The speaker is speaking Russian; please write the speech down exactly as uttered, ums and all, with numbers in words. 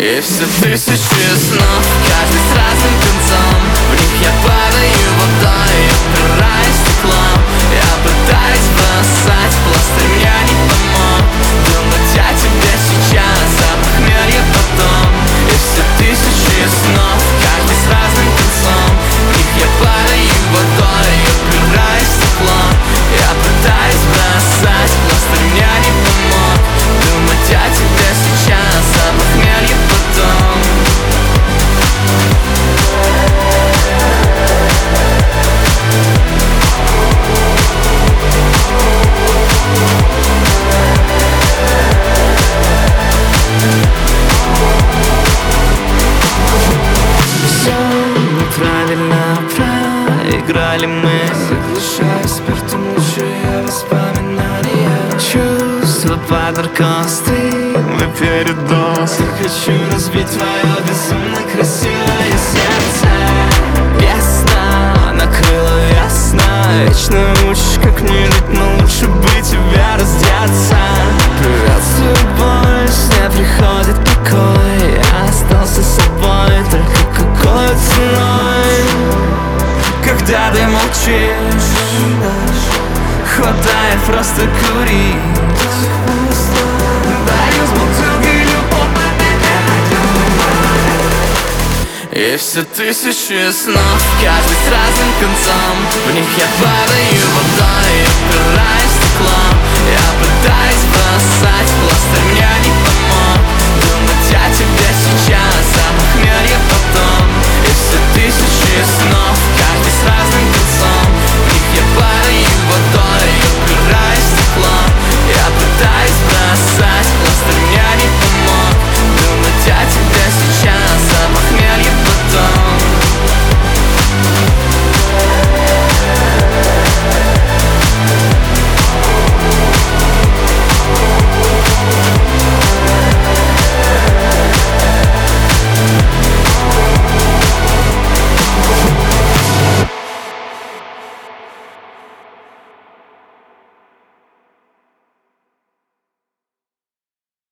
И все тысячи снов, каждый с разным концом. В них я падаю водой и упираюсь стеклом. Я пытаюсь бросать, пластырь мне не помог. Думать о тебе сейчас, а похмелье потом. И все тысячи снов, каждый с разным концом. В них я падаю водой и упираюсь стеклом. Я пытаюсь бросать, пластырь мне не помог. Думать о тебе сейчас, а похмелье потом. Все неправильно проиграли мы. Заглушая спиртом лучшие воспоминания. Чувства под оркестром и передоз. Я хочу разбить твое безумно красивое сердце. Весна накрыла весна. Вечно учишь, как не жить, но лучше бы тебя раздеться. Приветствую боль, с ней приходит покой. Я остался собой, только какой ценой. Когда ты молчишь, хватает просто курить. Даю с бутылкой любовь. И все тысячи снов, каждый с разным концом. В них я падаю водой и упираюсь стеклом. Я пытаюсь бросать, пластырь мне не помог.